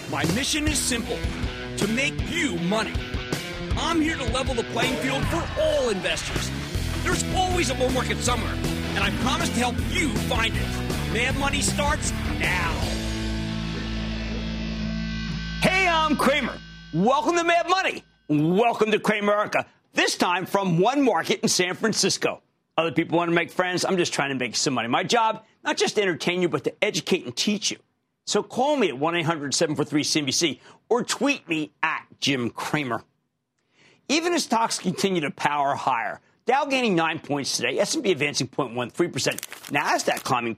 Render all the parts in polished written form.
My mission is simple, to make you money. I'm here to level the playing field for all investors. There's always a bull market somewhere, and I promise to help you find it. Mad Money starts now. Hey, I'm Cramer. Welcome to Mad Money. Welcome to Cramerica. This time from One Market in San Francisco. Other people want to make friends. I'm just trying to make some money. My job, not just to entertain you, but to educate and teach you. So call me at 1-800-743-CNBC or tweet me at Jim Cramer. Even as stocks continue to power higher, Dow gaining 9 points today, S&P advancing 0.13%, NASDAQ climbing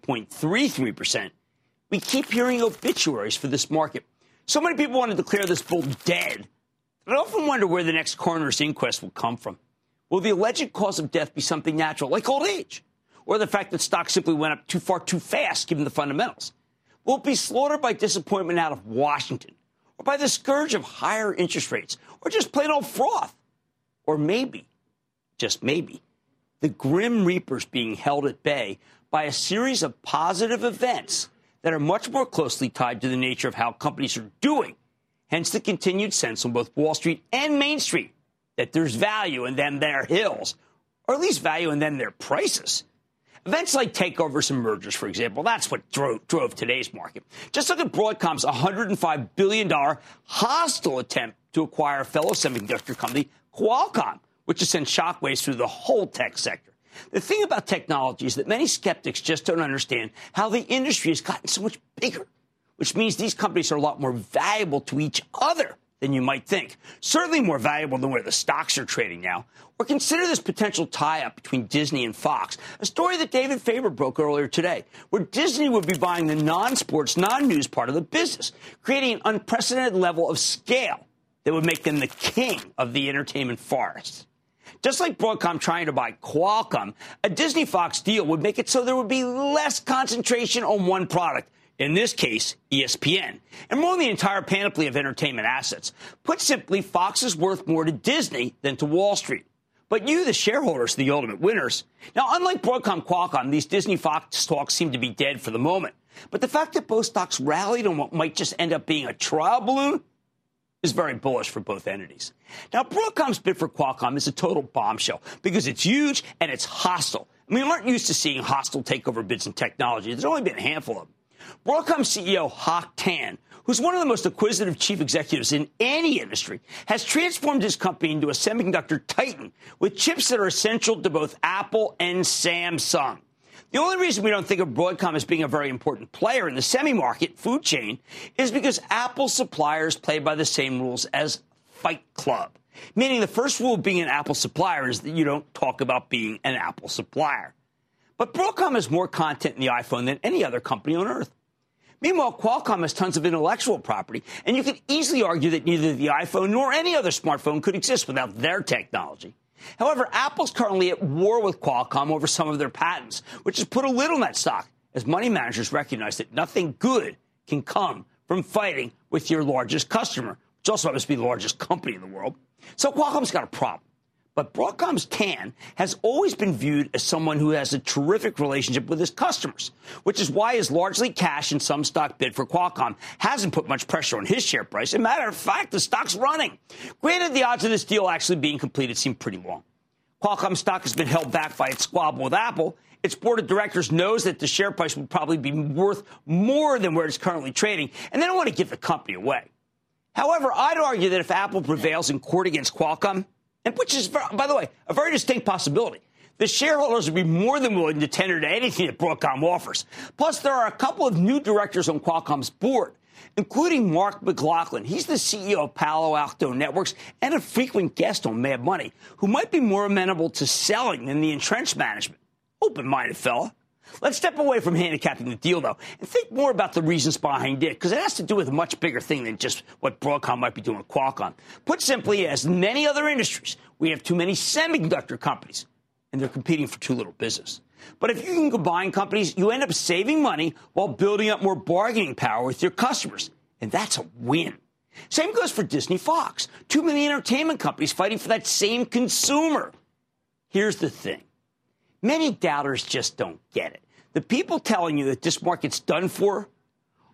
0.33%. We keep hearing obituaries for this market. So many people want to declare this bull dead. I often wonder where the next coroner's inquest will come from. Will the alleged cause of death be something natural, like old age? Or the fact that stocks simply went up too far too fast, given the fundamentals? Will it be slaughtered by disappointment out of Washington? Or by the scourge of higher interest rates? Or just plain old froth? Or maybe, just maybe, the Grim Reapers being held at bay by a series of positive events that are much more closely tied to the nature of how companies are doing. Hence the continued sense on both Wall Street and Main Street that there's value in them their hills, or at least value in them their prices. Events like takeovers and mergers, for example, that's what drove today's market. Just look at Broadcom's $105 billion hostile attempt to acquire a fellow semiconductor company, Qualcomm, which has sent shockwaves through the whole tech sector. The thing about technology is that many skeptics just don't understand how the industry has gotten so much bigger, which means these companies are a lot more valuable to each other than you might think. Certainly more valuable than where the stocks are trading now. Or consider this potential tie-up between Disney and Fox, a story that David Faber broke earlier today, where Disney would be buying the non-sports, non-news part of the business, creating an unprecedented level of scale that would make them the king of the entertainment forest. Just like Broadcom trying to buy Qualcomm, a Disney-Fox deal would make it so there would be less concentration on one product, in this case, ESPN, and more on the entire panoply of entertainment assets. Put simply, Fox is worth more to Disney than to Wall Street. But you, the shareholders, are the ultimate winners. Now, unlike Broadcom Qualcomm, these Disney-Fox talks seem to be dead for the moment. But the fact that both stocks rallied on what might just end up being a trial balloon is very bullish for both entities. Now, Broadcom's bid for Qualcomm is a total bombshell because it's huge and it's hostile. I mean, we aren't used to seeing hostile takeover bids in technology. There's only been a handful of them. Broadcom CEO Hock Tan, who's one of the most acquisitive chief executives in any industry, has transformed his company into a semiconductor titan with chips that are essential to both Apple and Samsung. The only reason we don't think of Broadcom as being a very important player in the semi-market food chain is because Apple suppliers play by the same rules as Fight Club, meaning the first rule of being an Apple supplier is that you don't talk about being an Apple supplier. But Broadcom has more content in the iPhone than any other company on earth. Meanwhile, Qualcomm has tons of intellectual property, and you could easily argue that neither the iPhone nor any other smartphone could exist without their technology. However, Apple's currently at war with Qualcomm over some of their patents, which has put a lid on that stock, as money managers recognize that nothing good can come from fighting with your largest customer, which also happens to be the largest company in the world. So Qualcomm's got a problem. But Broadcom's Tan has always been viewed as someone who has a terrific relationship with his customers, which is why his largely cash and some stock bid for Qualcomm hasn't put much pressure on his share price. As a matter of fact, the stock's running. Granted, the odds of this deal actually being completed seem pretty long. Qualcomm stock has been held back by its squabble with Apple. Its board of directors knows that the share price will probably be worth more than where it's currently trading, and they don't want to give the company away. However, I'd argue that if Apple prevails in court against Qualcomm, and which is, by the way, a very distinct possibility, the shareholders would be more than willing to tender to anything that Broadcom offers. Plus, there are a couple of new directors on Qualcomm's board, including Mark McLaughlin. He's the CEO of Palo Alto Networks and a frequent guest on Mad Money, who might be more amenable to selling than the entrenched management. Open-minded fella. Let's step away from handicapping the deal, though, and think more about the reasons behind it, because it has to do with a much bigger thing than just what Broadcom might be doing with Qualcomm. Put simply, as in many other industries, we have too many semiconductor companies, and they're competing for too little business. But if you can combine companies, you end up saving money while building up more bargaining power with your customers, and that's a win. Same goes for Disney Fox. Too many entertainment companies fighting for that same consumer. Here's the thing. Many doubters just don't get it. The people telling you that this market's done for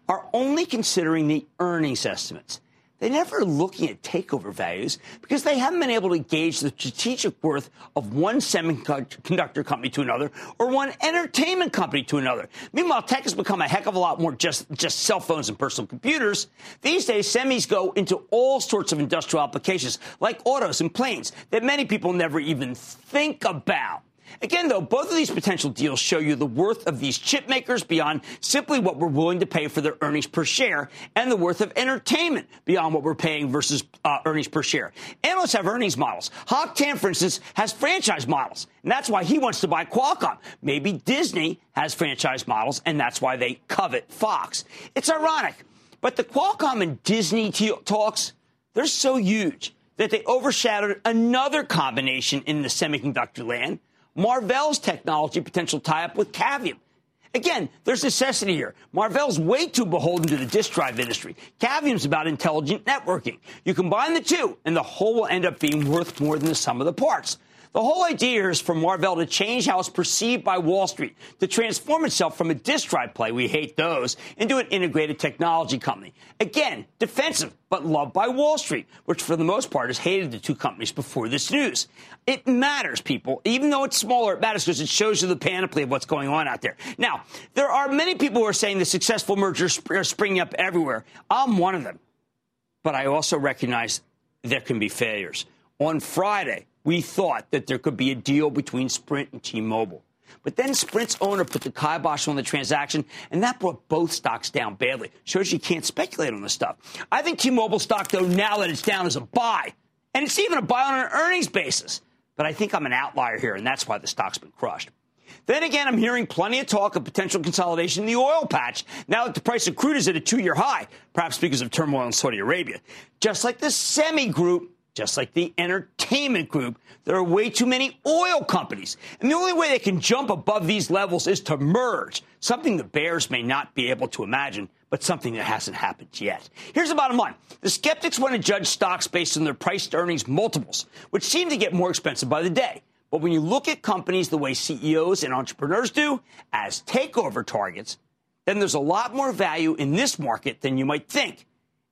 are only considering the earnings estimates. They're never looking at takeover values because they haven't been able to gauge the strategic worth of one semiconductor company to another or one entertainment company to another. Meanwhile, tech has become a heck of a lot more just cell phones and personal computers. These days, semis go into all sorts of industrial applications like autos and planes that many people never even think about. Again, though, both of these potential deals show you the worth of these chip makers beyond simply what we're willing to pay for their earnings per share and the worth of entertainment beyond what we're paying versus earnings per share. Analysts have earnings models. Hock Tan, for instance, has franchise models, and that's why he wants to buy Qualcomm. Maybe Disney has franchise models, and that's why they covet Fox. It's ironic, but the Qualcomm and Disney talks, they're so huge that they overshadowed another combination in the semiconductor land, Marvell's technology potential tie-up with Cavium. Again, there's necessity here. Marvell's way too beholden to the disk drive industry. Cavium's about intelligent networking. You combine the two, and the whole will end up being worth more than the sum of the parts. The whole idea here is for Marvell to change how it's perceived by Wall Street, to transform itself from a disk drive play, we hate those, into an integrated technology company. Again, defensive, but loved by Wall Street, which for the most part has hated the two companies before this news. It matters, people. Even though it's smaller, it matters because it shows you the panoply of what's going on out there. Now, there are many people who are saying the successful mergers are springing up everywhere. I'm one of them. But I also recognize there can be failures. On Friday, we thought that there could be a deal between Sprint and T-Mobile. But then Sprint's owner put the kibosh on the transaction, and that brought both stocks down badly. Shows you can't speculate on this stuff. I think T-Mobile stock, though, now that it's down, is a buy. And it's even a buy on an earnings basis. But I think I'm an outlier here, and that's why the stock's been crushed. Then again, I'm hearing plenty of talk of potential consolidation in the oil patch now that the price of crude is at a 2-year high, perhaps because of turmoil in Saudi Arabia. Just like the semi group, just like the entertainment group, there are way too many oil companies. And the only way they can jump above these levels is to merge, something the bears may not be able to imagine, but something that hasn't happened yet. Here's the bottom line. The skeptics want to judge stocks based on their price-to-earnings multiples, which seem to get more expensive by the day. But when you look at companies the way CEOs and entrepreneurs do, as takeover targets, then there's a lot more value in this market than you might think,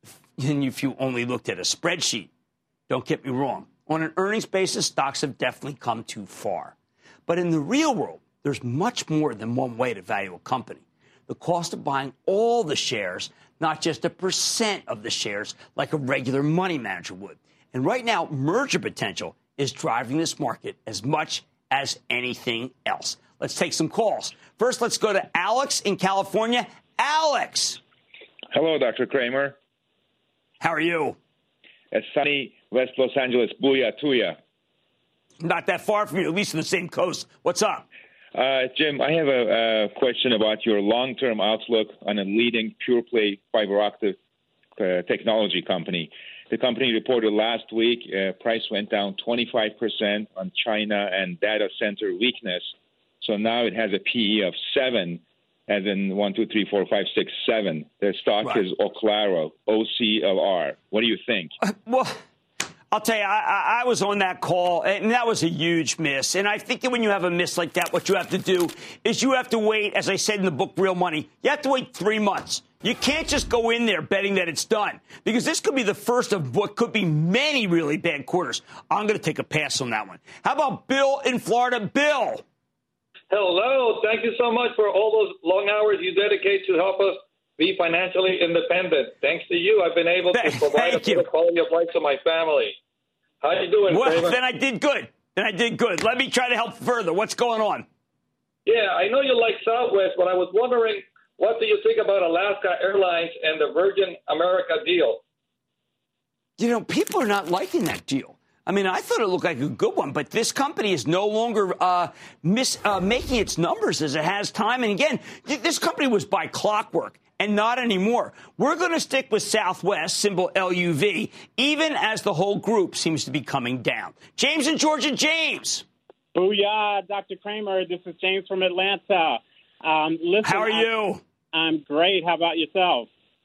if you only looked at a spreadsheet. Don't get me wrong. On an earnings basis, stocks have definitely come too far. But in the real world, there's much more than one way to value a company. The cost of buying all the shares, not just a percent of the shares like a regular money manager would. And right now, merger potential is driving this market as much as anything else. Let's take some calls. First, let's go to Alex in California. Alex. Hello, Dr. Kramer. How are you? It's sunny West Los Angeles. Booyah to ya. Not that far from you, at least on the same coast. What's up? Jim, I have a question about your long-term outlook on a leading pure-play fiber optic technology company. The company reported last week price went down 25% on China and data center weakness. So now it has a PE of 7, as in 1, 2, 3, 4, 5, 6, 7. Their stock is Oclaro, OCLR. What do you think? Well, I'll tell you, I was on that call, and that was a huge miss. And I think that when you have a miss like that, what you have to do is you have to wait, as I said in the book, Real Money, you have to wait 3 months. You can't just go in there betting that it's done, because this could be the first of what could be many really bad quarters. I'm going to take a pass on that one. How about Bill in Florida? Bill. Hello. Thank you so much for all those long hours you dedicate to help us be financially independent. Thanks to you, I've been able to provide a better quality of life to my family. How you doing, Well, Kramer? then I did good. Let me try to help further. What's going on? Yeah, I know you like Southwest, but I was wondering, what do you think about Alaska Airlines and the Virgin America deal? You know, people are not liking that deal. I mean, I thought it looked like a good one, but this company is no longer making its numbers as it has time. And again, this company was by clockwork and not anymore. We're going to stick with Southwest, symbol LUV, even as the whole group seems to be coming down. James in Georgia. James. Booyah, Dr. Kramer. This is James from Atlanta. Listen, how are you? I'm great. How about yourself?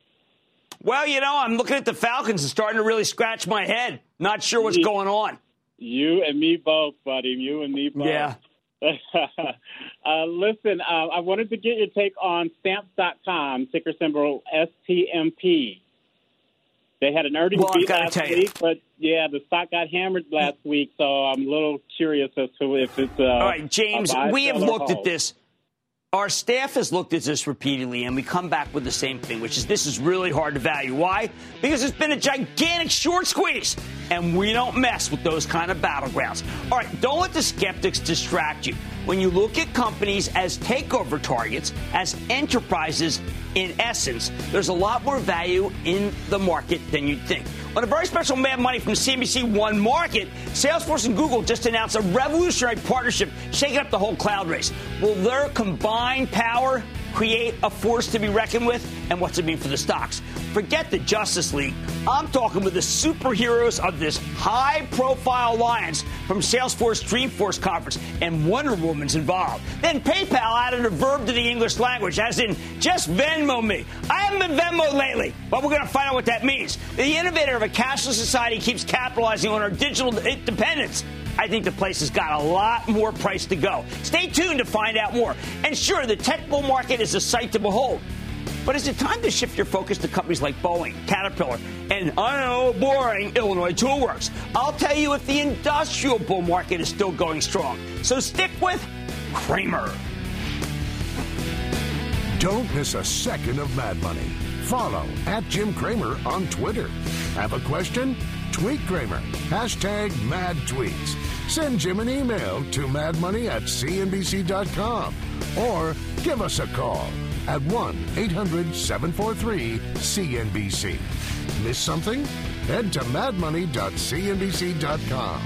Well, you know, I'm looking at the Falcons and starting to really scratch my head. Not sure what's going on. You and me both, buddy. You and me both. Yeah. Listen, I wanted to get your take on Stamps.com, ticker symbol STMP. They had an earnings beat last week, but the stock got hammered last week, so I'm a little curious as to if it's all right, James, we have looked at this. Our staff has looked at this repeatedly, and we come back with the same thing, which is this is really hard to value. Why? Because it's been a gigantic short squeeze, and we don't mess with those kind of battlegrounds. All right, don't let the skeptics distract you. When you look at companies as takeover targets, as enterprises, in essence, there's a lot more value in the market than you'd think. On a very special Mad Money from CNBC One Market, Salesforce and Google just announced a revolutionary partnership shaking up the whole cloud race. Will their combined power create a force to be reckoned with? And what's it mean for the stocks? Forget the Justice League. I'm talking with the superheroes of this high-profile alliance from Salesforce Dreamforce conference, and Wonder Woman's involved. Then PayPal added a verb to the English language, as in, just Venmo me. I haven't been Venmo lately, but we're going to find out what that means. The innovator of a cashless society keeps capitalizing on our digital independence. I think the place has got a lot more price to go. Stay tuned to find out more. And sure, the tech bull market is a sight to behold. But is it time to shift your focus to companies like Boeing, Caterpillar, and, I know, boring, Illinois Tool Works? I'll tell you if the industrial bull market is still going strong. So stick with Cramer. Don't miss a second of Mad Money. Follow @Jim Cramer on Twitter. Have a question? Tweet Cramer. #MadTweets. Send Jim an email to madmoney@cnbc.com or give us a call at 1-800-743-CNBC. Miss something? Head to madmoney.cnbc.com.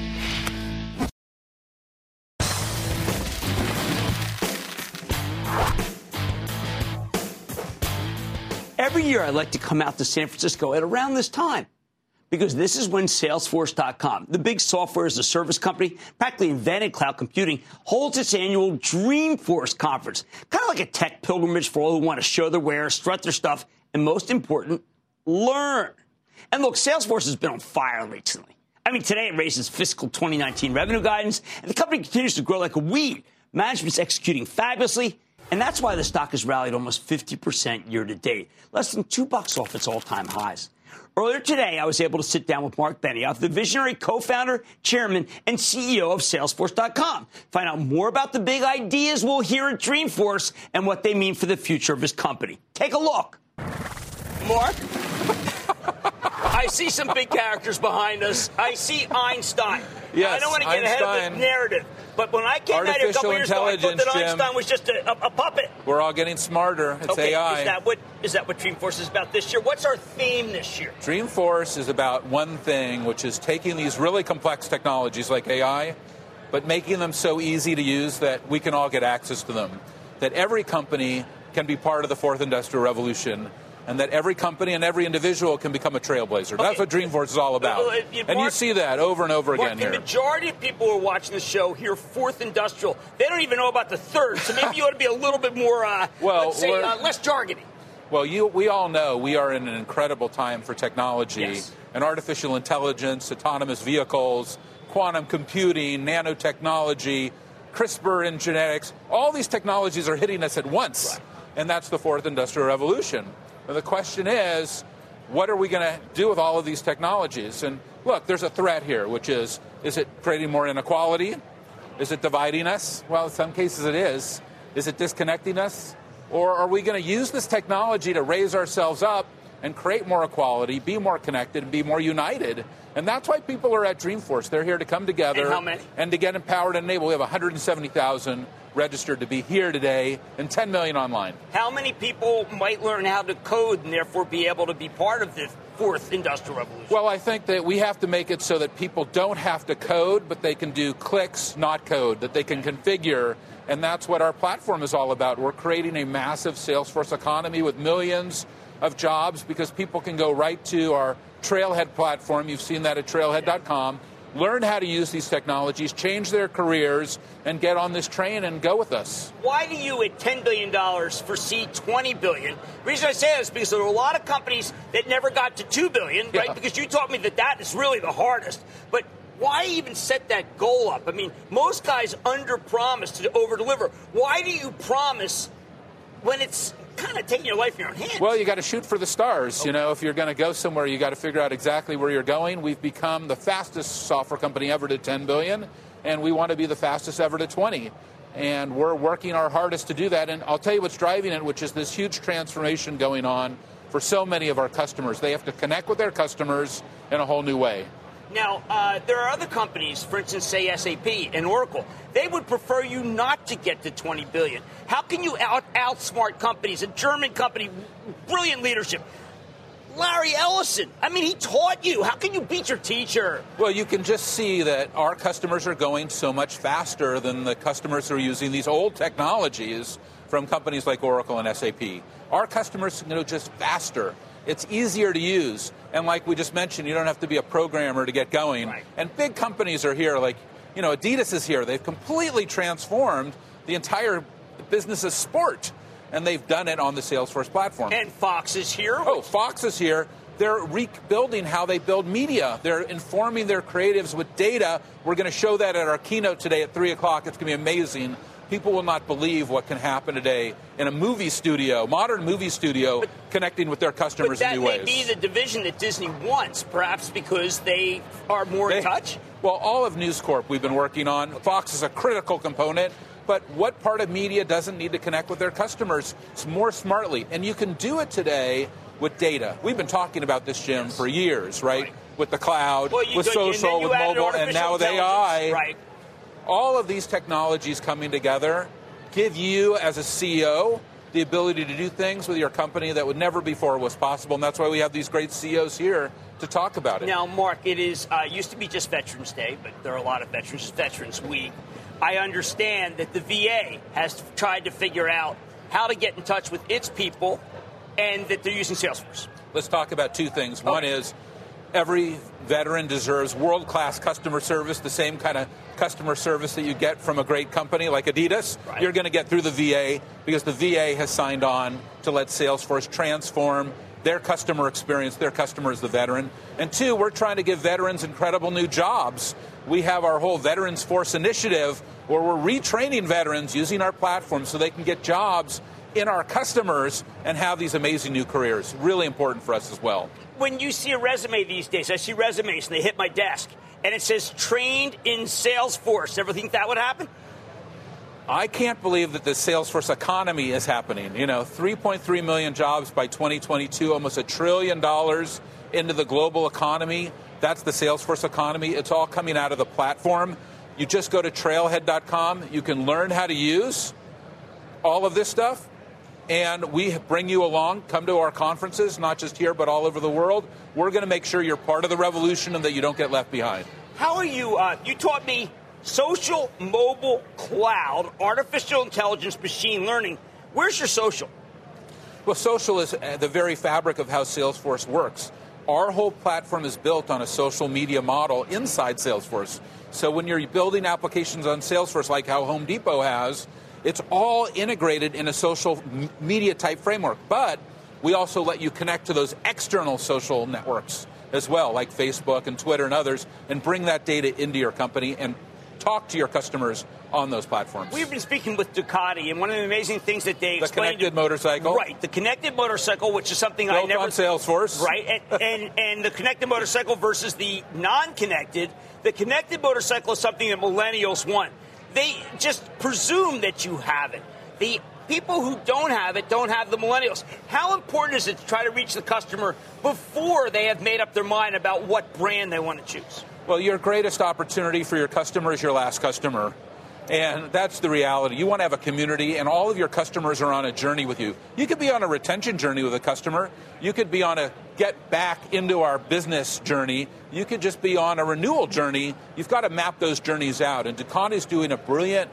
Every year I like to come out to San Francisco at around this time, because this is when Salesforce.com, the big software as a service company, practically invented cloud computing, holds its annual Dreamforce conference. Kind of like a tech pilgrimage for all who want to show their wares, strut their stuff, and most important, learn. And look, Salesforce has been on fire recently. I mean, today it raises fiscal 2019 revenue guidance, and the company continues to grow like a weed. Management's executing fabulously, and that's why the stock has rallied almost 50% year to date, less than $2 off its all-time highs. Earlier today, I was able to sit down with Mark Benioff, the visionary co-founder, chairman, and CEO of Salesforce.com. Find out more about the big ideas we'll hear at Dreamforce and what they mean for the future of his company. Take a look. Mark? I see some big characters behind us. I see Einstein. Yes, I don't want to get ahead of the narrative. But when I came out here a couple years ago, I thought that Einstein was just a puppet. We're all getting smarter. It's AI. Is that what Dreamforce is about this year? What's our theme this year? Dreamforce is about one thing, which is taking these really complex technologies like AI, but making them so easy to use that we can all get access to them, that every company can be part of the fourth industrial revolution, and that every company and every individual can become a trailblazer. Okay. That's what Dreamforce is all about. And you see that over and over again here. The majority of people who are watching the show hear fourth industrial. They don't even know about the third, so maybe you ought to be a little bit more, less jargony. Well, we all know we are in an incredible time for technology and artificial intelligence, autonomous vehicles, quantum computing, nanotechnology, CRISPR and genetics. All these technologies are hitting us at once, right. And that's the fourth industrial revolution. And the question is, what are we going to do with all of these technologies? And look, there's a threat here, which is it creating more inequality? Is it dividing us? Well, in some cases it is. Is it disconnecting us? Or are we going to use this technology to raise ourselves up and create more equality, be more connected, and be more united? And that's why people are at Dreamforce. They're here to come together. And how many? And to get empowered and enabled. We have 170,000 registered to be here today and 10 million online. How many people might learn how to code and therefore be able to be part of the fourth industrial revolution? Well, I think that we have to make it so that people don't have to code, but they can do clicks, not code, that they can configure. And that's what our platform is all about. We're creating a massive Salesforce economy with millions of jobs because people can go right to our Trailhead platform. You've seen that at trailhead.com. Learn how to use these technologies, change their careers, and get on this train and go with us. Why do you, at $10 billion, foresee $20 billion? The reason I say that is because there are a lot of companies that never got to $2 billion, right? Because you taught me that is really the hardest. But Why even set that goal up? I mean, most guys under-promise to over-deliver. Why do you promise when it's kind of taking your life in your own hands? Well, you got to shoot for the stars. Okay. You know, if you're going to go somewhere, you got to figure out exactly where you're going. We've become the fastest software company ever to 10 billion, and we want to be the fastest ever to 20. And we're working our hardest to do that. And I'll tell you what's driving it, which is this huge transformation going on for so many of our customers. They have to connect with their customers in a whole new way. Now, there are other companies, for instance, say SAP and Oracle. They would prefer you not to get to 20 billion. How can you outsmart companies? A German company, brilliant leadership. Larry Ellison, I mean, he taught you. How can you beat your teacher? Well, you can just see that our customers are going so much faster than the customers who are using these old technologies from companies like Oracle and SAP. Our customers can go just faster. It's easier to use. And like we just mentioned, you don't have to be a programmer to get going. Right. And big companies are here, like, you know, Adidas is here. They've completely transformed the entire business of sport. And they've done it on the Salesforce platform. And Fox is here. Oh, Fox is here. They're rebuilding how they build media. They're informing their creatives with data. We're going to show that at our keynote today at 3 o'clock. It's going to be amazing. People will not believe what can happen today in a movie studio, modern movie studio, connecting with their customers in new ways. But that may be the division that Disney wants, perhaps because they are more in touch? Well, all of News Corp we've been working on. Fox is a critical component. But what part of media doesn't need to connect with their customers more smartly? And you can do it today with data. We've been talking about this, Jim, for years, right? With the cloud, with social, with mobile, and now with AI. Right. All of these technologies coming together give you, as a CEO, the ability to do things with your company that would never before was possible. And that's why we have these great CEOs here to talk about it. Now, Mark, it is used to be just Veterans Day, but there are a lot of veterans. It's Veterans Week. I understand that the VA has tried to figure out how to get in touch with its people and that they're using Salesforce. Let's talk about two things. One is every veteran deserves world-class customer service, the same kind of customer service that you get from a great company like Adidas. Right. You're going to get through the VA because the VA has signed on to let Salesforce transform their customer experience. Their customer is the veteran. And two, we're trying to give veterans incredible new jobs. We have our whole Veterans Force initiative where we're retraining veterans using our platform so they can get jobs in our customers and have these amazing new careers. Really important for us as well. When you see a resume these days, I see resumes and they hit my desk and it says trained in Salesforce. Ever think that would happen? I can't believe that the Salesforce economy is happening. You know, 3.3 million jobs by 2022, almost $1 trillion into the global economy. That's the Salesforce economy. It's all coming out of the platform. You just go to trailhead.com. You can learn how to use all of this stuff. And we bring you along. Come to our conferences, not just here, but all over the world. We're going to make sure you're part of the revolution and that you don't get left behind. How are you? You taught me social, mobile, cloud, artificial intelligence, machine learning. Where's your social? Well, social is the very fabric of how Salesforce works. Our whole platform is built on a social media model inside Salesforce. So when you're building applications on Salesforce, like how Home Depot has, it's all integrated in a social media type framework. But we also let you connect to those external social networks as well, like Facebook and Twitter and others, and bring that data into your company and talk to your customers on those platforms. We've been speaking with Ducati, and one of the amazing things that they explained... The connected motorcycle. Right, the connected motorcycle, which is something built I never... on Salesforce. Right, and the connected motorcycle versus the non-connected. The connected motorcycle is something that millennials want. They just presume that you have it. The people who don't have it don't have the millennials. How important is it to try to reach the customer before they have made up their mind about what brand they want to choose? Well, your greatest opportunity for your customer is your last customer. And that's the reality. You want to have a community, and all of your customers are on a journey with you. You could be on a retention journey with a customer. You could be on a get back into our business journey. You could just be on a renewal journey. You've got to map those journeys out. And Ducati's doing a brilliant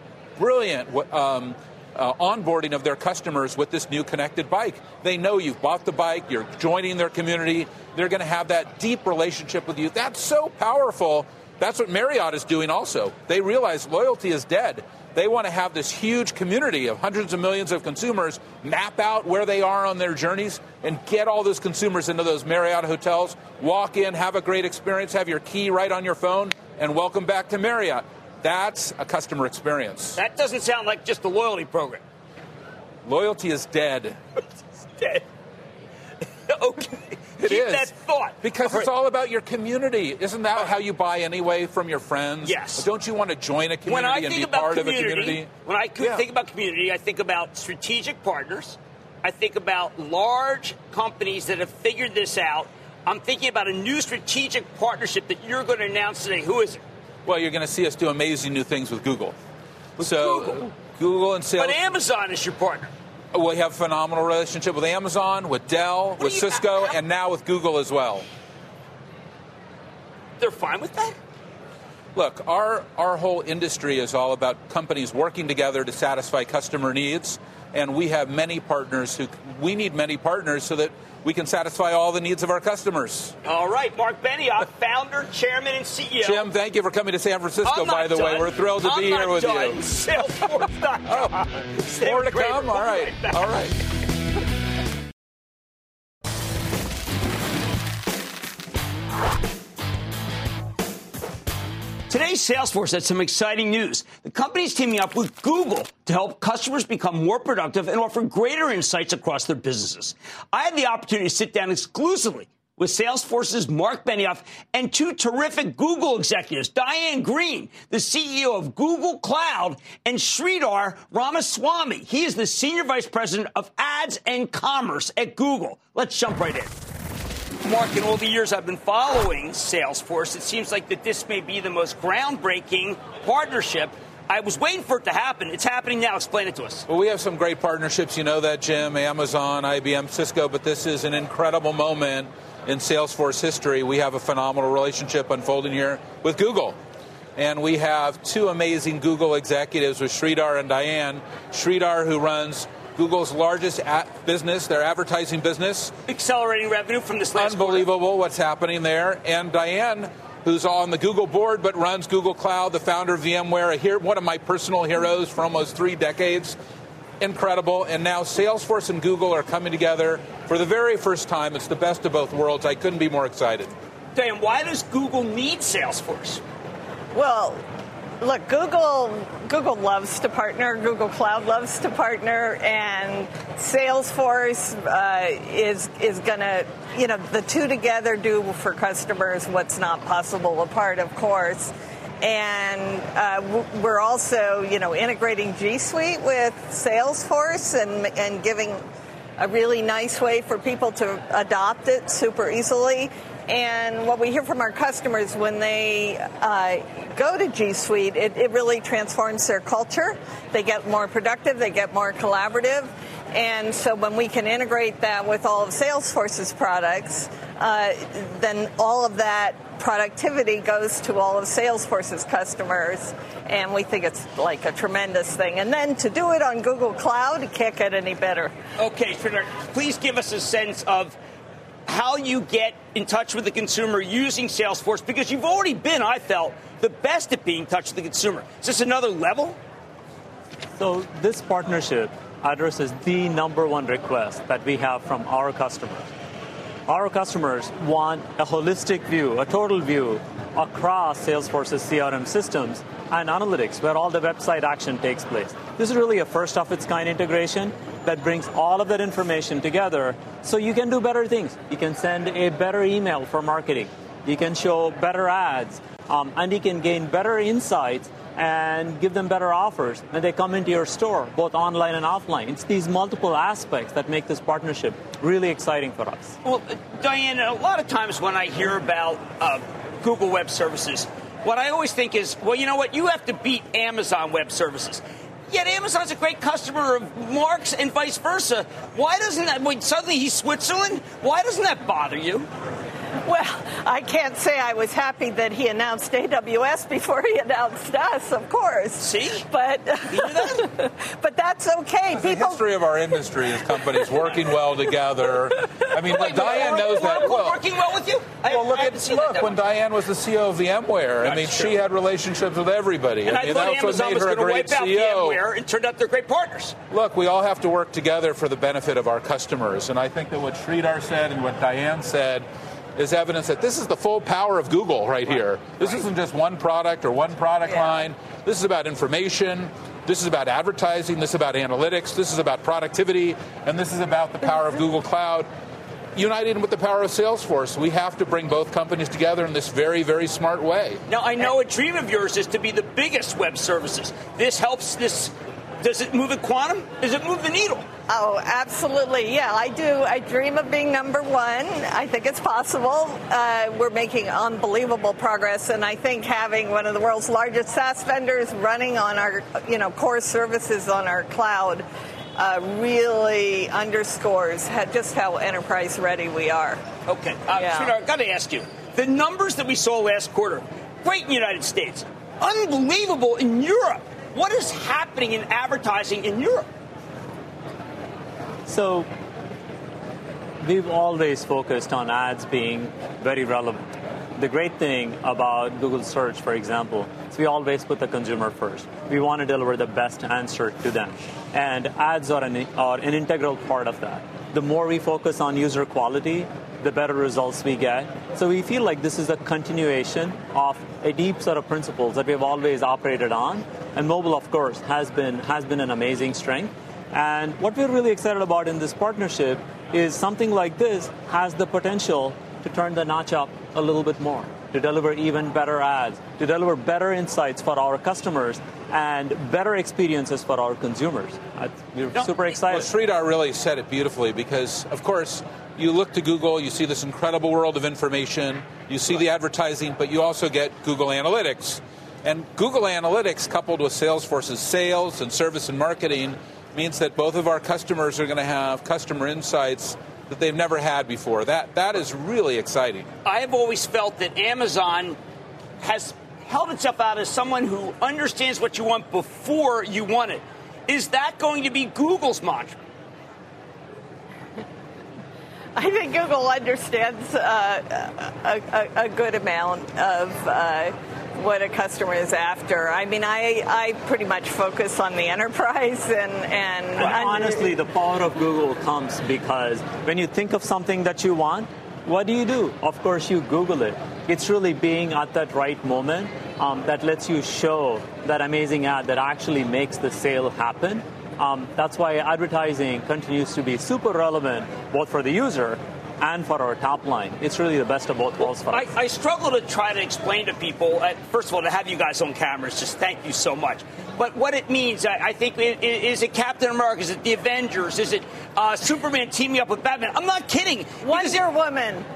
onboarding of their customers with this new connected bike. They know you've bought the bike, you're joining their community, they're going to have that deep relationship with you. That's so powerful. That's what Marriott is doing also. They realize loyalty is dead. They want to have this huge community of hundreds of millions of consumers, map out where they are on their journeys, and get all those consumers into those Marriott hotels, walk in, have a great experience, have your key right on your phone, and welcome back to Marriott. That's a customer experience. That doesn't sound like just a loyalty program. Loyalty is dead. It's dead. Okay. It Keep is. that thought. Because it's all about your community. Isn't that how you buy anyway, from your friends? Yes. Don't you want to join a community and be part of a community? When I think about community, I think about strategic partners. I think about large companies that have figured this out. I'm thinking about a new strategic partnership that you're going to announce today. Who is it? Well, you're going to see us do amazing new things with Google. Google and Salesforce. But Amazon is your partner. We have a phenomenal relationship with Amazon, with Dell, with Cisco, and now with Google as well. They're fine with that? Look, our whole industry is all about companies working together to satisfy customer needs, and we have many partners we need many partners so that we can satisfy all the needs of our customers. All right, Mark Benioff, founder, chairman, and CEO. Jim, thank you for coming to San Francisco, by the way. We're thrilled to be here with you. Salesforce.com. More to come? All right. All right. Today's Salesforce had some exciting news. The company's teaming up with Google to help customers become more productive and offer greater insights across their businesses. I had the opportunity to sit down exclusively with Salesforce's Mark Benioff and two terrific Google executives, Diane Greene, the CEO of Google Cloud, and Sridhar Ramaswamy. He is the Senior Vice President of Ads and Commerce at Google. Let's jump right in. Mark, in all the years I've been following Salesforce, it seems like that this may be the most groundbreaking partnership. I was waiting for it to happen. It's happening now. Explain it to us. Well, we have some great partnerships. You know that, Jim, Amazon, IBM, Cisco, but this is an incredible moment in Salesforce history. We have a phenomenal relationship unfolding here with Google. And we have two amazing Google executives with Sridhar and Diane. Sridhar, who runs Google's largest business, their advertising business. Accelerating revenue from this last Unbelievable quarter. What's happening there. And Diane, who's on the Google board but runs Google Cloud, the founder of VMware, one of my personal heroes for almost 3 decades. Incredible. And now Salesforce and Google are coming together for the very first time. It's the best of both worlds. I couldn't be more excited. Diane, why does Google need Salesforce? Well, look, Google loves to partner. Google Cloud loves to partner, and Salesforce is going to, the two together do for customers what's not possible apart, of course. And we're also, integrating G Suite with Salesforce and giving a really nice way for people to adopt it super easily. And what we hear from our customers when they go to G Suite, it really transforms their culture. They get more productive, they get more collaborative. And so when we can integrate that with all of Salesforce's products, then all of that productivity goes to all of Salesforce's customers. And we think it's like a tremendous thing. And then to do it on Google Cloud, it can't get any better. Okay, Sridhar, please give us a sense of how you get in touch with the consumer using Salesforce, because you've already been, I felt, the best at being in touch with the consumer. Is this another level? So this partnership addresses the number one request that we have from our customers. Our customers want a holistic view, a total view across Salesforce's CRM systems and analytics, where all the website action takes place. This is really a first of its kind integration that brings all of that information together so you can do better things. You can send a better email for marketing. You can show better ads, and you can gain better insights and give them better offers when they come into your store, both online and offline. It's these multiple aspects that make this partnership really exciting for us. Well, Diane, a lot of times when I hear about Google Web Services, what I always think is, well, you know what? You have to beat Amazon Web Services. Yet Amazon's a great customer of Mark's and vice versa. Why doesn't that, suddenly he's Switzerland? Why doesn't that bother you? Well, I can't say I was happy that he announced AWS before he announced us, of course. See? But but that's okay. The history of our industry is companies working well together. I mean, Diane knows that. Well, working well with you? Look, when Diane was the CEO of VMware, she had relationships with everybody. And I thought Amazon was going to wipe out VMware, and turned out they're great partners. Look, we all have to work together for the benefit of our customers. And I think that what Sridhar said and what Diane said is evidence that this is the full power of Google right here. This isn't just one product or one product line. This is about information. This is about advertising. This is about analytics. This is about productivity. And this is about the power of Google Cloud. United with the power of Salesforce, we have to bring both companies together in this very, very smart way. Now, I know a dream of yours is to be the biggest web services. This helps this. Does it move the quantum? Does it move the needle? Oh, absolutely. Yeah, I do. I dream of being number one. I think it's possible. We're making unbelievable progress. And I think having one of the world's largest SaaS vendors running on our, core services on our cloud really underscores just how enterprise ready we are. Okay. Sridhar, I've got to ask you, the numbers that we saw last quarter, great in the United States, unbelievable in Europe. What is happening in advertising in Europe? So we've always focused on ads being very relevant. The great thing about Google Search, for example, is we always put the consumer first. We want to deliver the best answer to them. And ads are an integral part of that. The more we focus on user quality, the better results we get. So we feel like this is a continuation of a deep set of principles that we have always operated on. And mobile, of course, has been an amazing strength. And what we're really excited about in this partnership is something like this has the potential to turn the notch up a little bit more, to deliver even better ads, to deliver better insights for our customers, and better experiences for our consumers. We're super excited. Well, Sridhar really said it beautifully because, of course, you look to Google, you see this incredible world of information, you see the advertising, but you also get Google Analytics. And Google Analytics, coupled with Salesforce's sales and service and marketing, means that both of our customers are going to have customer insights that they've never had before. That is really exciting. I have always felt that Amazon has held itself out as someone who understands what you want before you want it. Is that going to be Google's mantra? I think Google understands a good amount of what a customer is after. I mean, I pretty much focus on the enterprise and honestly, the power of Google comes because when you think of something that you want, what do? Of course, you Google it. It's really being at that right moment that lets you show that amazing ad that actually makes the sale happen. That's why advertising continues to be super relevant, both for the user and for our top line. It's really the best of both worlds for us. I struggle to try to explain to people, first of all, to have you guys on cameras, just thank you so much. But what it means, I think, is it Captain America? Is it the Avengers? Is it Superman teaming up with Batman? I'm not kidding. Wonder Woman.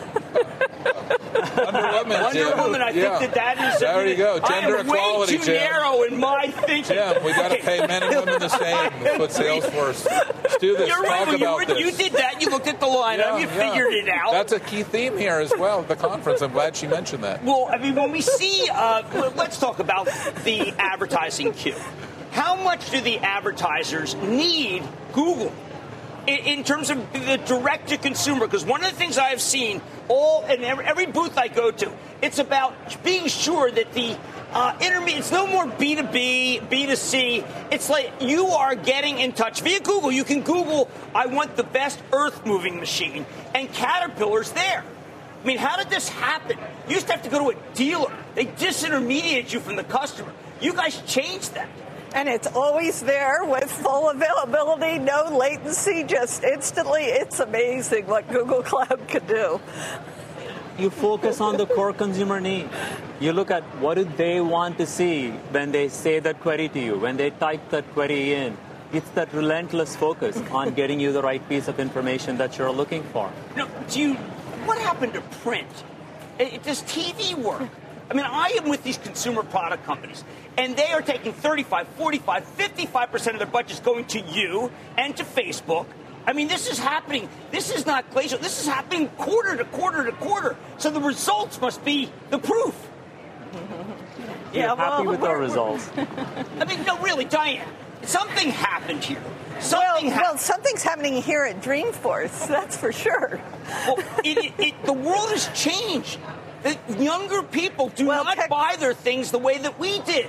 Wonder Woman, I think that is... There you go, gender equality, way too narrow in my thinking. Jim, we got to pay men and women the same. That's what Salesforce. Let's do this. You're right. You did that. You looked at the lineup. You figured it out. That's a key theme here as well at the conference. I'm glad she mentioned that. Well, I mean, when we see... let's talk about the advertising queue. How much do the advertisers need Google in terms of the direct-to-consumer? Because one of the things I have seen every booth I go to, it's about being sure that the intermediate, it's no more B2B, B2C. It's like you are getting in touch via Google. You can Google, I want the best earth-moving machine, and Caterpillar's there. I mean, how did this happen? You used to have to go to a dealer. They disintermediate you from the customer. You guys changed that. And it's always there with full availability, no latency, just instantly. It's amazing what Google Cloud can do. You focus on the core consumer need. You look at what do they want to see when they say that query to you, when they type that query in. It's that relentless focus on getting you the right piece of information that you're looking for. Now, what happened to print? Does TV work? I mean, I am with these consumer product companies, and they are taking 35, 45, 55% of their budgets going to you and to Facebook. I mean, this is happening. This is not glacial. This is happening quarter to quarter to quarter. So the results must be the proof. Yeah, we're happy with our results. I mean, no, really, Diane, something happened here. Well, something's happening here at Dreamforce, that's for sure. Well, the world has changed. The younger people do not buy their things the way that we did.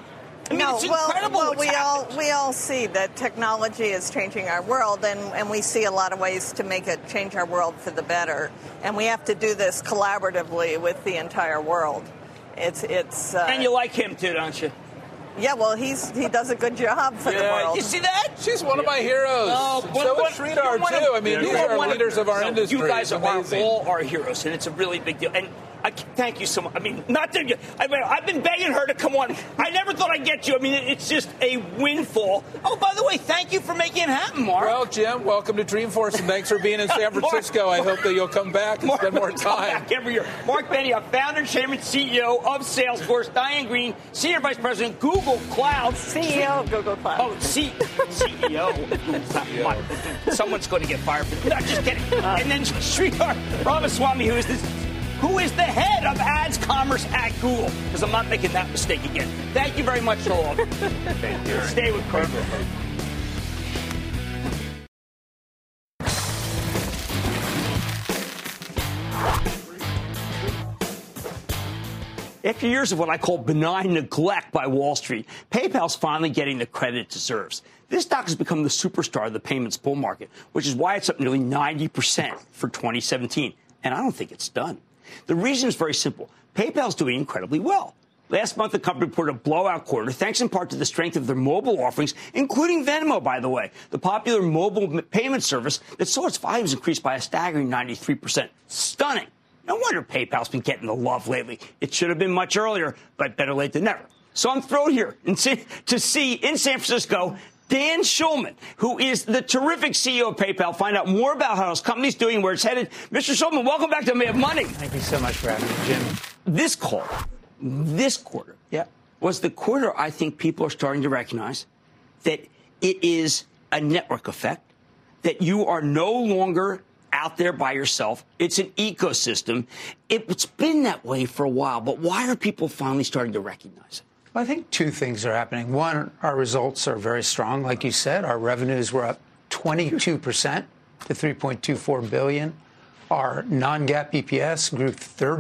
I mean, it's incredible what's happened. We all see that technology is changing our world, and we see a lot of ways to make it change our world for the better. And we have to do this collaboratively with the entire world. And you like him too, don't you? Yeah, well, he does a good job for the world. You see that? She's one of my heroes. So is Sridhar, too. I mean, these are leaders of our industry. You guys are all our heroes, and it's a really big deal. And I thank you so much. I mean, I've been begging her to come on. I never thought I'd get you. I mean, it's just a windfall. Oh, by the way, thank you for making it happen, Mark. Well, Jim, welcome to Dreamforce, and thanks for being in San Francisco. I hope that you'll come back and spend more time. Back every year. Mark Benioff, founder, chairman, CEO of Salesforce. Diane Greene, senior vice president, Google Cloud. CEO of Google Cloud. Oh, CEO. Someone's going to get fired for that. No, just kidding. And then Sridhar Ramaswamy, who is the head of ads commerce at Google, because I'm not making that mistake again. Thank you very much, all. Stay with Kramer. After years of what I call benign neglect by Wall Street, PayPal's finally getting the credit it deserves. This stock has become the superstar of the payments bull market, which is why it's up nearly 90% for 2017. And I don't think it's done. The reason is very simple. PayPal's doing incredibly well. Last month, the company reported a blowout quarter, thanks in part to the strength of their mobile offerings, including Venmo, by the way, the popular mobile payment service that saw its volumes increase by a staggering 93%. Stunning. No wonder PayPal's been getting the love lately. It should have been much earlier, but better late than never. So I'm thrilled here to see in San Francisco Dan Schulman, who is the terrific CEO of PayPal. Find out more about how his company's doing and where it's headed. Mr. Schulman, welcome back to Mad Money. Thank you so much for having me, Jim. This quarter, was the quarter I think people are starting to recognize that it is a network effect, that you are no longer out there by yourself. It's an ecosystem. It's been that way for a while, but why are people finally starting to recognize it? Well, I think two things are happening. One, our results are very strong. Like you said, our revenues were up 22% to $3.24 billion. Our non-GAAP EPS grew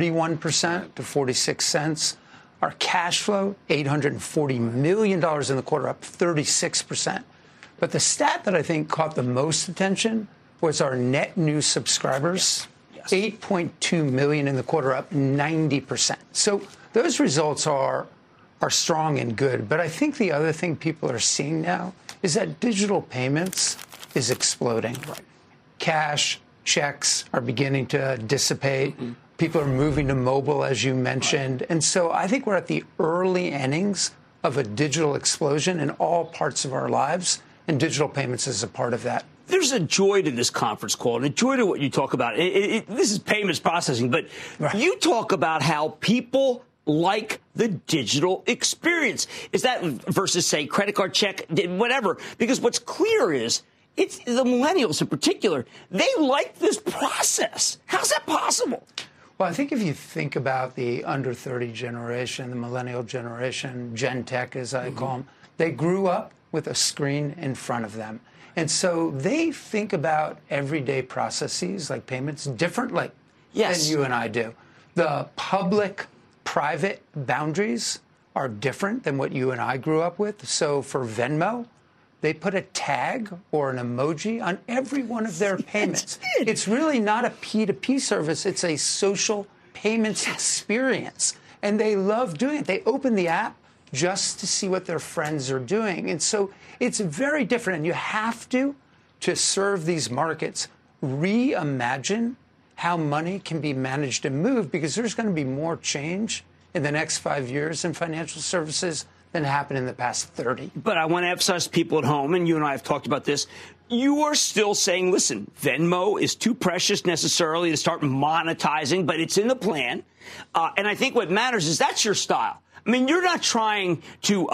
31% to 46 cents. Our cash flow, $840 million in the quarter, up 36%. But the stat that I think caught the most attention was our net new subscribers, 8.2 million in the quarter, up 90%. So those results are strong and good. But I think the other thing people are seeing now is that digital payments is exploding. Right. Cash, checks are beginning to dissipate. Mm-hmm. People are moving to mobile, as you mentioned. Right. And so I think we're at the early innings of a digital explosion in all parts of our lives, and digital payments is a part of that. There's a joy to this conference call and a joy to what you talk about. This is payments processing, but you talk about how people like the digital experience. Is that versus, say, credit card, check, whatever? Because what's clear is it's the millennials in particular. They like this process. How's that possible? Well, I think if you think about the under 30 generation, the millennial generation, Gen Tech, as I call them, they grew up with a screen in front of them. And so they think about everyday processes like payments differently than you and I do. The public-private boundaries are different than what you and I grew up with. So for Venmo, they put a tag or an emoji on every one of their payments. It's really not a P2P service. It's a social payments experience. And they love doing it. They open the app just to see what their friends are doing. And so it's very different. And you have to serve these markets, reimagine how money can be managed and moved, because there's going to be more change in the next 5 years in financial services than happened in the past 30. But I want to emphasize to people at home, and you and I have talked about this, you are still saying, listen, Venmo is too precious necessarily to start monetizing, but it's in the plan. And I think what matters is that's your style. I mean, you're not trying to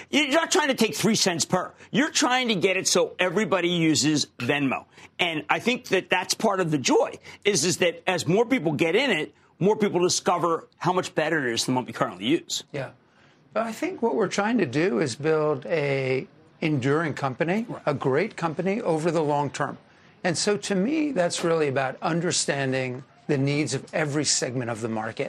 take 3 cents per. You're trying to get it so everybody uses Venmo. And I think that that's part of the joy is that as more people get in it, more people discover how much better it is than what we currently use. Yeah. But I think what we're trying to do is build a enduring company, a great company over the long term. And so to me, that's really about understanding the needs of every segment of the market.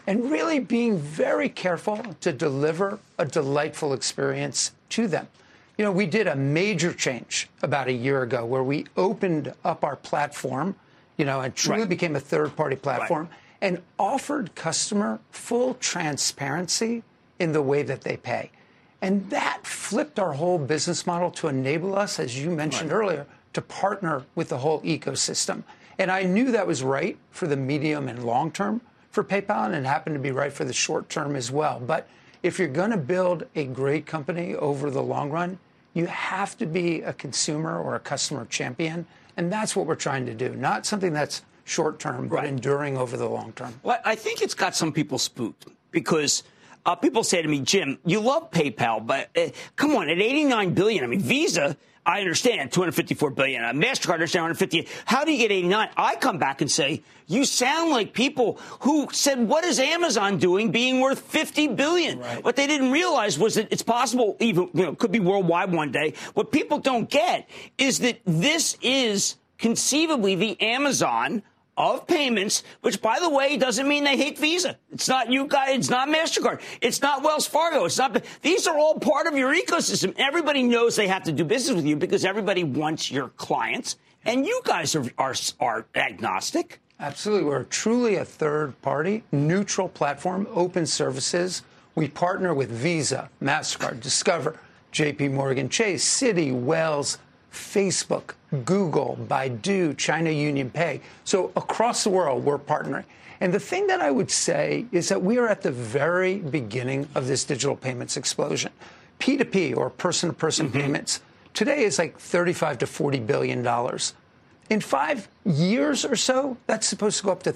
and really being very careful to deliver a delightful experience to them. You know, we did a major change about a year ago where we opened up our platform, you know, and truly became a third-party platform and offered customer full transparency in the way that they pay. And that flipped our whole business model to enable us, as you mentioned earlier, to partner with the whole ecosystem. And I knew that was right for the medium and long term for PayPal, and it happened to be right for the short term as well. But if you're going to build a great company over the long run, you have to be a consumer or a customer champion. And that's what we're trying to do, not something that's short term, but enduring over the long term. Well, I think it's got some people spooked because people say to me, Jim, you love PayPal, but come on, at $89 billion, I mean, Visa, I understand, $254 billion. MasterCard, I understand, $150. How do you get 89? I come back and say, you sound like people who said, what is Amazon doing being worth $50 billion? What they didn't realize was that it's possible, even, you know, could be worldwide one day. What people don't get is that this is conceivably the Amazon of payments, which, by the way, doesn't mean they hate Visa. It's not you guys. It's not MasterCard. It's not Wells Fargo. It's not. These are all part of your ecosystem. Everybody knows they have to do business with you because everybody wants your clients. And you guys are agnostic. Absolutely. We're truly a third-party, neutral platform, open services. We partner with Visa, MasterCard, Discover, J.P. Morgan Chase, Citi, Wells, Facebook, Google, Baidu, China Union Pay. So across the world, we're partnering. And the thing that I would say is that we are at the very beginning of this digital payments explosion. P2P, or person-to-person payments, today is like $35 to $40 billion. In 5 years or so, that's supposed to go up to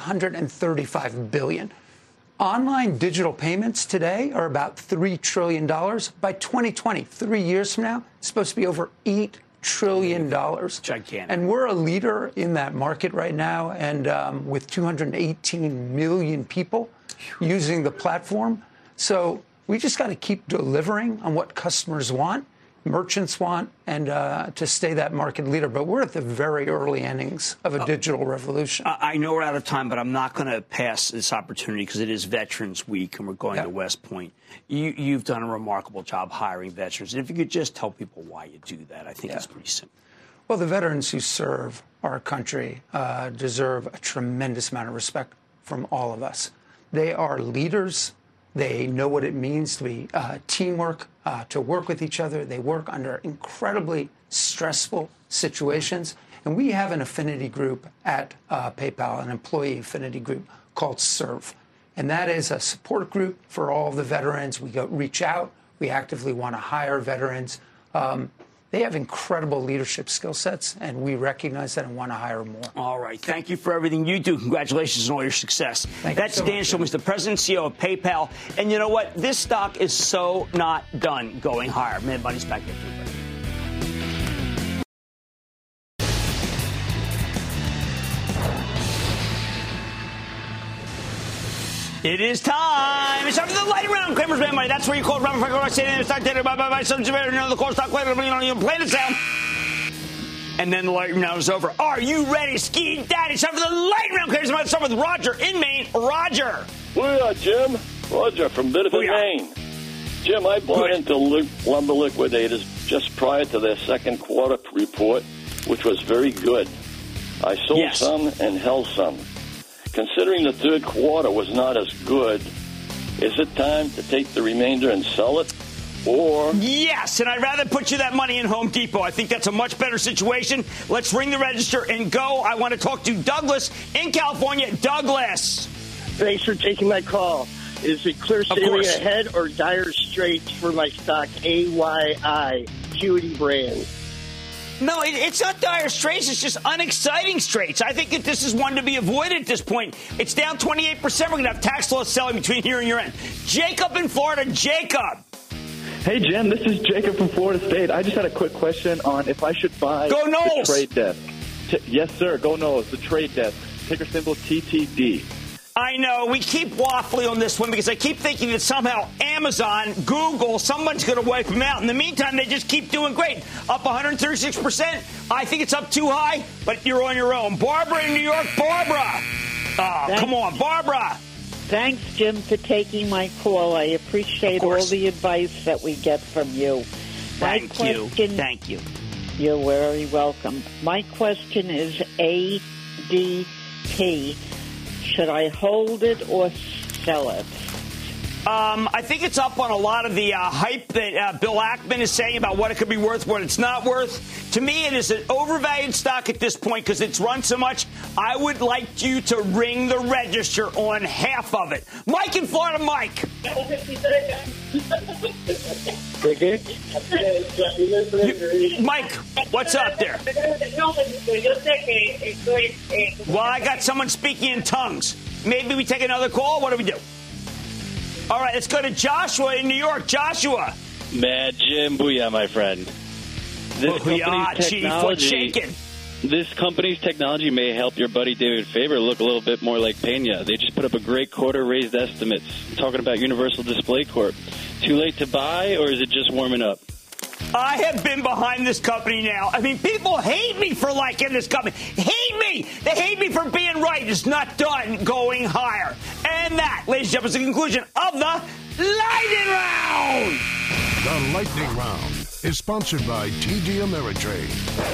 $335 billion. Online digital payments today are about $3 trillion. By 2020, 3 years from now, it's supposed to be over $8 trillion. Gigantic. And we're a leader in that market right now, and with 218 million people using the platform. So we just got to keep delivering on what customers want, merchants want, and to stay that market leader. But we're at the very early innings of a digital revolution. I know we're out of time, but I'm not going to pass this opportunity because it is Veterans Week and we're going to West Point. You've done a remarkable job hiring veterans. And if you could just tell people why you do that, I think it's pretty simple. Well, the veterans who serve our country deserve a tremendous amount of respect from all of us. They are leaders. They know what it means to be teamwork, to work with each other. They work under incredibly stressful situations. And we have an affinity group at PayPal, an employee affinity group called SERVE. And that is a support group for all of the veterans. We reach out. We actively want to hire veterans. They have incredible leadership skill sets, and we recognize that and want to hire more. All right. Thank you for everything you do. Congratulations on all your success. That's Dan Schulman, the president and CEO of PayPal. And you know what? This stock is so not done going higher. Mad Money's back there. It is time. It's time for the lightning round. Kramer's Mad Money. That's where you call it. Robert Frank. I say the stock data. Bye. Some Javert. None of the core stock later. You play the sound. And then the lightning round is over. Are you ready, Ski Daddy? It's time for the lightning round. Kramer's Mad. Start with Roger in Maine. Roger. Booyah, Jim. Roger from Biddeford, Maine. Jim, I bought into Lumber Liquidators just prior to their second quarter report, which was very good. I sold some and held some. Considering the third quarter was not as good, is it time to take the remainder and sell it? Or yes, and I'd rather put you that money in Home Depot. I think that's a much better situation. Let's ring the register and go. I want to talk to Douglas in California. Douglas. Thanks for taking my call. Is it clear sailing ahead or dire straits for my stock, AYI, Acuity brand? No, it's not dire straits. It's just unexciting straits. I think that this is one to be avoided at this point. It's down 28%. We're going to have tax loss selling between here and your end. Jacob in Florida. Jacob. Hey, Jim. This is Jacob from Florida State. I just had a quick question on if I should buy the trade desk. Yes, sir. Go Knowles. The trade desk. Ticker symbol TTD. I know. We keep waffling on this one because I keep thinking that somehow Amazon, Google, someone's going to wipe them out. In the meantime, they just keep doing great. Up 136%. I think it's up too high, but you're on your own. Barbara in New York. Barbara. Oh, come on, Barbara. Thanks, Jim, for taking my call. I appreciate all the advice that we get from you. Thank you. You're very welcome. My question is ADP. Should I hold it or sell it? I think it's up on a lot of the hype that Bill Ackman is saying about what it could be worth, what it's not worth. To me, it is an overvalued stock at this point because it's run so much. I would like you to ring the register on half of it. Mike in Florida, Mike. Mike, what's up there? Well, I got someone speaking in tongues. Maybe we take another call? What do we do? All right, let's go to Joshua in New York. Joshua. Mad Jim, booyah, my friend. This company's technology may help your buddy David Faber look a little bit more like Pena. They just put up a great quarter, raised estimates. I'm talking about Universal Display Corp. Too late to buy, or is it just warming up? I have been behind this company now. I mean, people hate me for liking this company. Hate me. They hate me for being right. It's not done going higher. And that, ladies and gentlemen, is the conclusion of the Lightning Round. The Lightning Round is sponsored by TD Ameritrade.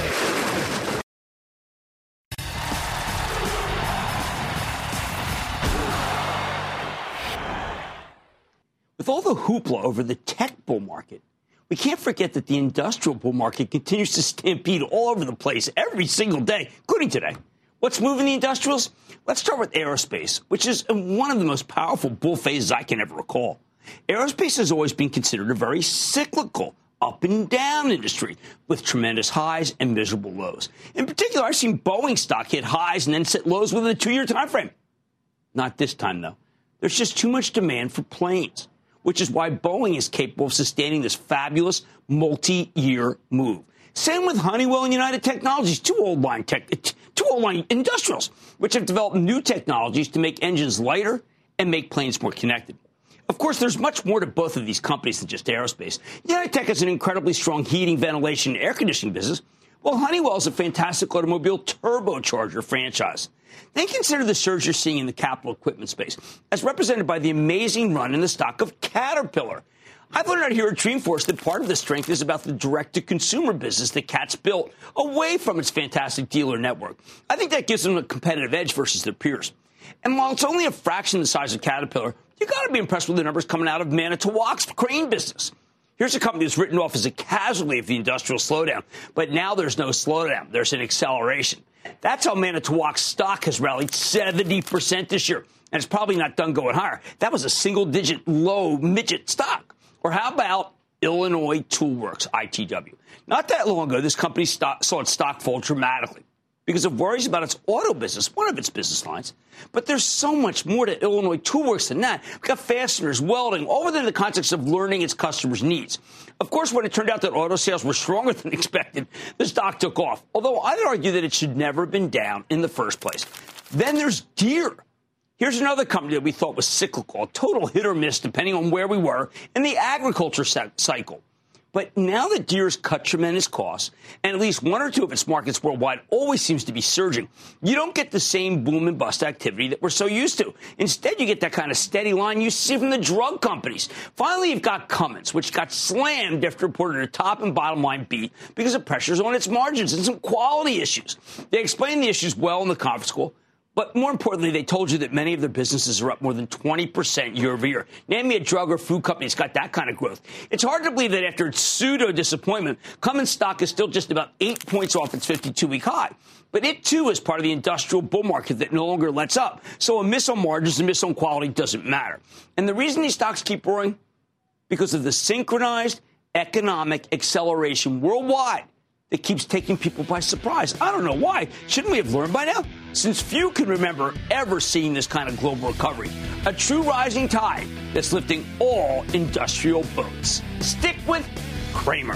With all the hoopla over the tech bull market, we can't forget that the industrial bull market continues to stampede all over the place every single day, including today. What's moving the industrials? Let's start with aerospace, which is one of the most powerful bull phases I can ever recall. Aerospace has always been considered a very cyclical, up and down industry with tremendous highs and miserable lows. In particular, I've seen Boeing stock hit highs and then set lows within a 2-year time frame. Not this time, though. There's just too much demand for planes, which is why Boeing is capable of sustaining this fabulous multi-year move. Same with Honeywell and United Technologies, two old line industrials, which have developed new technologies to make engines lighter and make planes more connected. Of course, there's much more to both of these companies than just aerospace. United Tech has an incredibly strong heating, ventilation, and air conditioning business, while Honeywell is a fantastic automobile turbocharger franchise. Then consider the surge you're seeing in the capital equipment space, as represented by the amazing run in the stock of Caterpillar. I've learned out here at Dreamforce that part of the strength is about the direct-to-consumer business that Cat's built away from its fantastic dealer network. I think that gives them a competitive edge versus their peers. And while it's only a fraction the size of Caterpillar, you got to be impressed with the numbers coming out of Manitowoc's crane business. Here's a company that's written off as a casualty of the industrial slowdown. But now there's no slowdown. There's an acceleration. That's how Manitowoc's stock has rallied 70% this year. And it's probably not done going higher. That was a single-digit, low-midget stock. Or how about Illinois Toolworks, ITW? Not that long ago, this company saw its stock fall dramatically because of worries about its auto business, one of its business lines. But there's so much more to Illinois Toolworks than that. We've got fasteners, welding, all within the context of learning its customers' needs. Of course, when it turned out that auto sales were stronger than expected, the stock took off, although I'd argue that it should never have been down in the first place. Then there's Deere. Here's another company that we thought was cyclical, a total hit or miss depending on where we were in the agriculture cycle. But now that Deere's cut tremendous costs, and at least one or two of its markets worldwide always seems to be surging, you don't get the same boom and bust activity that we're so used to. Instead, you get that kind of steady line you see from the drug companies. Finally, you've got Cummins, which got slammed after reported a top and bottom line beat because of pressures on its margins and some quality issues. They explained the issues well in the conference call. But more importantly, they told you that many of their businesses are up more than 20% year over year. Name me a drug or food company that's got that kind of growth. It's hard to believe that after its pseudo-disappointment, Cummins stock is still just about 8 points off its 52-week high. But it, too, is part of the industrial bull market that no longer lets up. So a miss on margins and miss on quality doesn't matter. And the reason these stocks keep roaring? Because of the synchronized economic acceleration worldwide that keeps taking people by surprise. I don't know why. Shouldn't we have learned by now? Since few can remember ever seeing this kind of global recovery. A true rising tide that's lifting all industrial boats. Stick with Cramer.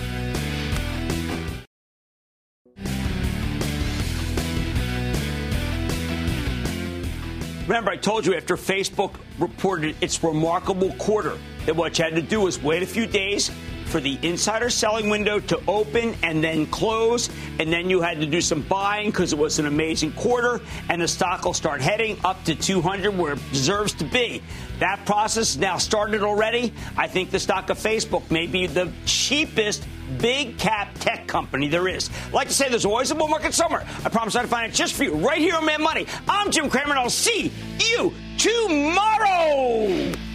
Remember, I told you after Facebook reported its remarkable quarter that what you had to do was wait a few days, for the insider selling window to open and then close, and then you had to do some buying because it was an amazing quarter, and the stock will start heading up to 200 where it deserves to be. That process has now started already. I think the stock of Facebook may be the cheapest big cap tech company there is. Like to say, there's always a bull market somewhere. I promise I'll find it just for you right here on Mad Money. I'm Jim Cramer, and I'll see you tomorrow.